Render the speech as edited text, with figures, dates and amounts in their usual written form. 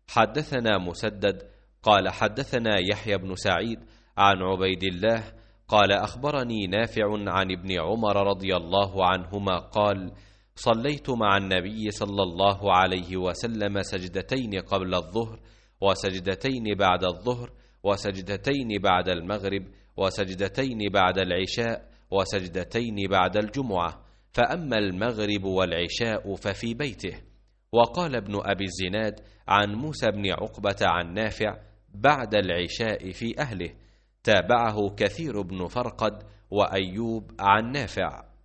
حدثنا مسدد قال حدثنا يحيى بن سعيد عن عبيد الله قال أخبرني نافع عن ابن عمر رضي الله عنهما قال: صليت مع النبي صلى الله عليه وسلم سجدتين قبل الظهر، وسجدتين بعد الظهر، وسجدتين بعد المغرب، وسجدتين بعد العشاء، وسجدتين بعد الجمعة، فأما المغرب والعشاء ففي بيته. وقال ابن أبي الزناد عن موسى بن عقبة عن نافع: بعد العشاء في أهله. تابعه كثير بن فرقد وأيوب عن نافع.